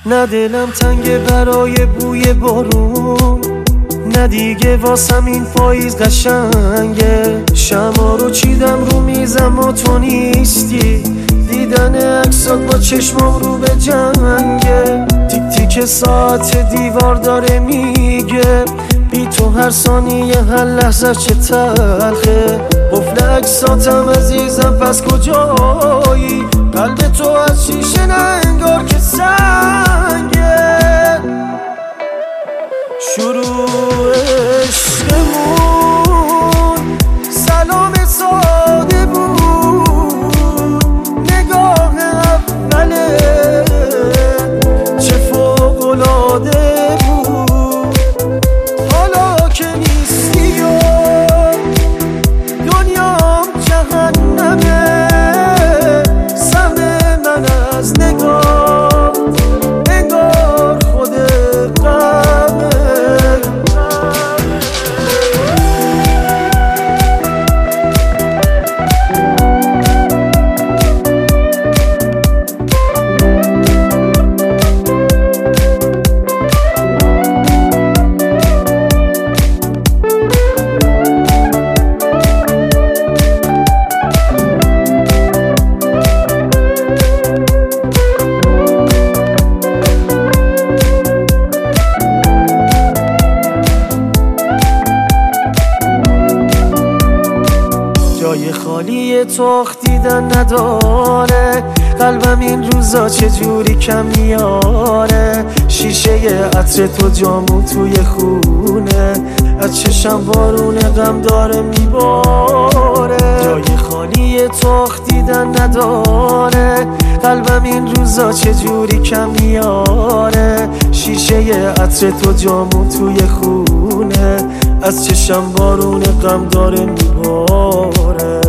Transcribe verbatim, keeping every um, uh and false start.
نه دلم تنگ برای بوی بارون، نه دیگه واسم این پاییز قشنگه. شما رو چیدم رو میزم و تو نیستی، دیدن عکسات با چشمام رو به جنگه. تیک تیک ساعت دیوار داره میگه بی تو هر ثانیه هر لحظه چه تلخه. قفل عکساتم عزیزم پس کجایی؟ قلب تو از شیشه نه انگار که سنگه. شروع عشقمون سلام ساده بود، نگاه اوله چه فوق‌العاده بود. حالا که نیستی و دنیام جهنمه، سهم من از نگاه انگار خود غمه. جای خالی تو آخ دیدن نداره، قلبم این روزا چجوری کم میاره. شیشه عطر تو جامو توی خونه، از چشم بارون غم داره میباره. جای خالی تو آخ دیدن نداره، قلبم این روزا چجوری کم میاره. شیشه عطر تو جامو توی خونه، از چشم بارون غم داره میباره.